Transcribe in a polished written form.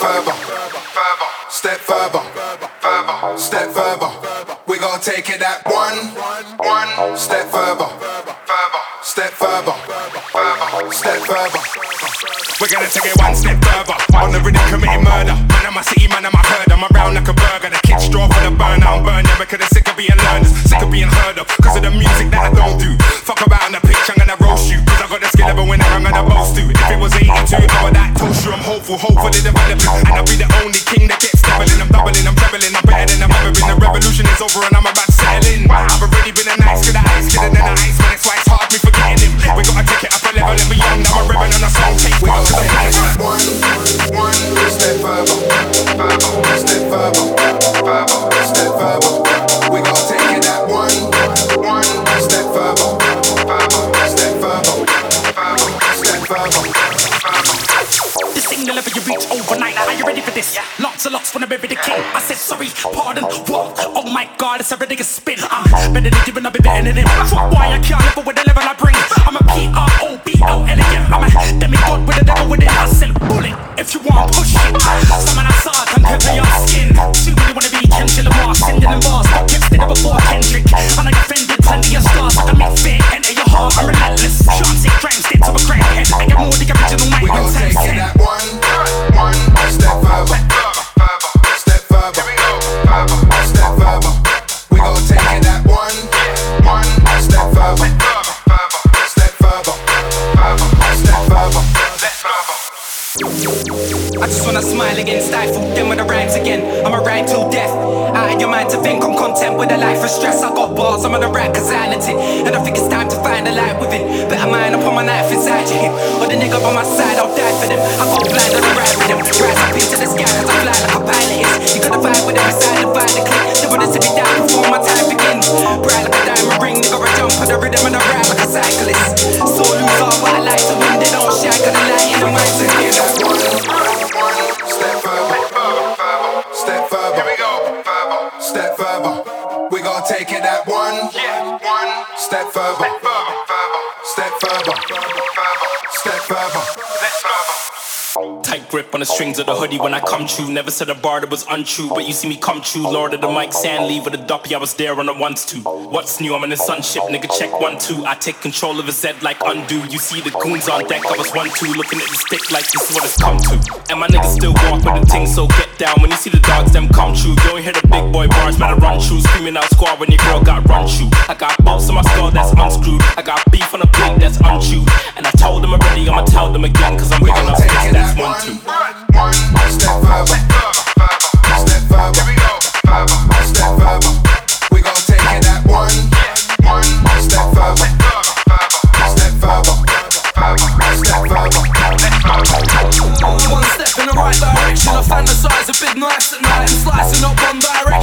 further, step further, step further. We gon' take it that one step further, step further, step further. We're gonna take it one step further. On the rhythm committing murder. Man, I'm a city, man, I'm a herd. I'm around like a burger. The kids straw for the burn. I'm burn never cause they're sick of being learners, sick of being heard of. Cause of the music that I don't do. Fuck about on the pitch, I'm gonna roast you. Cause I got the skill of a winner, I'm gonna boast to. If it was 82, I would that toast you. I'm hopefully developing. And I'll be the only king that gets doubling. I'm doubling, I'm trebling, I'm better than I've ever been. The revolution is over and I'm about to settle in. I've already been a nice kid, ice kid, and then an ice man. That's why it's hard me forgetting him. We gotta take it up a level and beyond. I'm a rebel on a song tape. We gotta take it one step further, step further, step further. We gotta take it that one step further, step further, step further. This thing will never you reach overnight. Are you ready for this? Lots and lots wanna bury the king. I said sorry, pardon, what? Oh my god, it's a ridiculous spin. I'm better than you and I'll be better than him. Why I can't live with the level I bring. I'm a P-R-O-B-O elegant. I'm a demigod with a devil within. I said bullet, if you want push it. Someone I saw can cover your skin. Too really wanna be Ken Chillamar, sending them bars. Got tips did it before Kendrick. And I offended plenty of stars. I make fear enter your heart, I'm relentless. Sean sick crime stick to a crackhead. I get more the original mic. We gon' take it that one step further, step further, step further. We gon' take it that one step further, step further, step further. I just wanna smile again, stifle them with the rhymes again. I'ma rhyme till death. Out of your mind to think, I'm content with a life of stress. I got bars, I'm on the right causality. And I think it's time to find the light within. Better mind upon my knife inside your hip. Or the nigga by my side, I'll die for them. I got blind on the ride with them. Rise up into the sky cause I fly like a pilot is. You gotta vibe with them inside the vibe, the click. They wanna see me down before my time begins. Bright like a diamond ring, nigga I jump on the rhythm and I ride like a cyclist. So lose all what I like to win, they don't shine cause the light in the minds again. Step further, step further. Here we go. Step further. We gon' take it that one step further, step further, step further. Tight grip on the strings of the hoodie when I come true. Never said a bar that was untrue, but you see me come true. Lord of the mic, sand leave with a duppy. I was there on the ones too. What's new? I'm in the sunship, nigga. Check 1, 2. I take control of a Z like undo. You see the goons on deck. I was 1, 2, looking at the stick like this is what it's come to. And my niggas still walk with the ting, so get down. When you see the dogs, them come true. You don't hear the big boy bars, better run true. Screaming out squad when your girl got run true. I got bolts in my skull that's unscrewed. I got beef on the plate that's unchewed. And I told them already, I'ma tell them again, cause I'm big enough. That's 1, 2. Step further, step further, step further. We gon' take it that one step further, step further, step further. One step in the right direction, I fantasize a big nice at night and slicing up one direction.